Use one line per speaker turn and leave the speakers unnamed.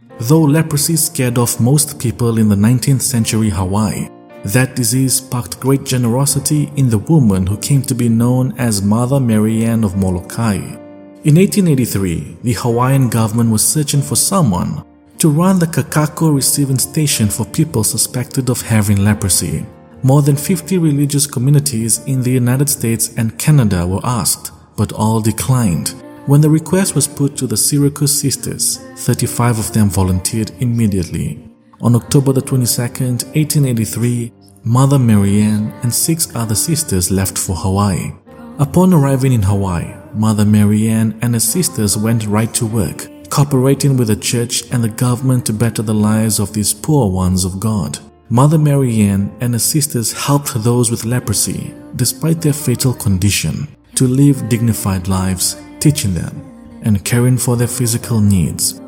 Though leprosy scared off most people in the 19th century Hawaii, that disease sparked great generosity in the woman who came to be known as Mother Mary Ann of Molokai. In 1883, the Hawaiian government was searching for someone to run the Kakako receiving station for people suspected of having leprosy. More than 50 religious communities in the United States and Canada were asked, but all declined. When the request was put to the Syracuse Sisters, 35 of them volunteered immediately. On October the 22nd, 1883, Mother Mary Ann and 6 other sisters left for Hawaii. Upon arriving in Hawaii, Mother Mary Ann and her sisters went right to work, cooperating with the church and the government to better the lives of these poor ones of God. Mother Mary Ann and her sisters helped those with leprosy, despite their fatal condition, to live dignified lives, teaching them and caring for their physical needs.